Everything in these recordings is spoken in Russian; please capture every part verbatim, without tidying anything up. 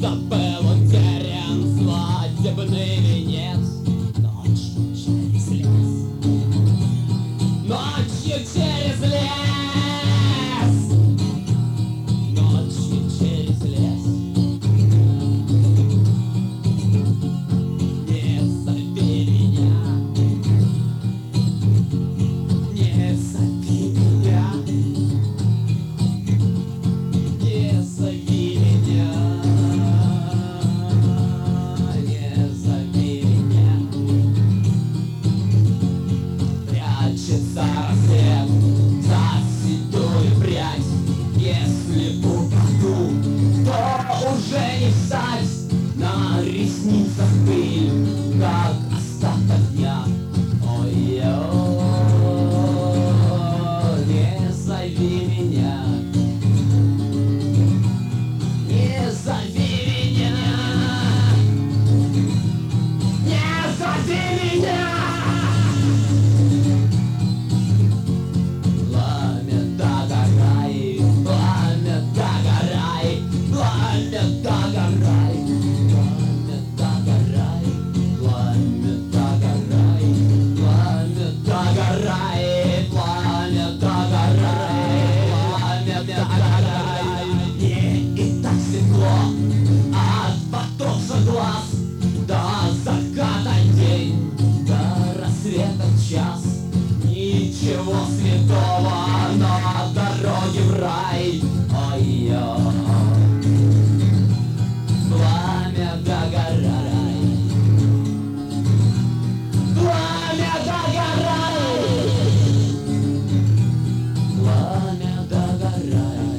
будто был утерян свадебный венец. Ночью через лес, ночью через лес, ночью через лес. Не зови меня, не зови меня, не зови меня, не зови меня. Прячется рассвет за седую прядь. Если упаду, то уже не встать. На ресницах пыль, как остаток дня. Ой-ой, не зови меня, не зови меня, не зови меня. Пламя догорай, пламя догорай, пламя догорай, пламя догорай, пламя догорай, пламя догорай, пламя догорай, пламя догорай. Мне и так светло от потухших глаз, до заката день, до рассвета час. Ничего святого на дороге в рай. Ой-ой, пламя догорай, пламя догорай, пламя догорай.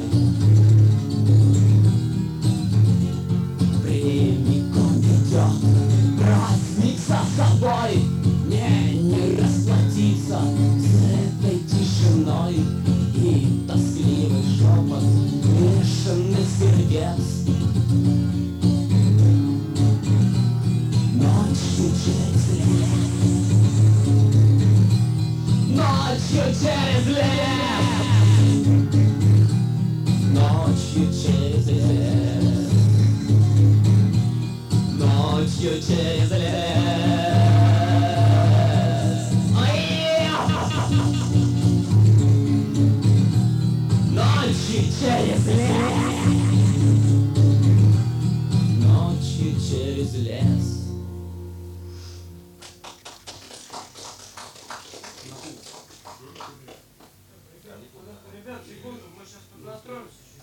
Прямиком ведет праздник за собой. Мне не расплатиться с этой тишиной и тоскливый шепот бешеных сердец. Ночью через лес, ночью через лес, ночью через лес, ночью через лес. Ночью через лес, ночью через лес. Ребят, секунду, мы сейчас тут настроимся.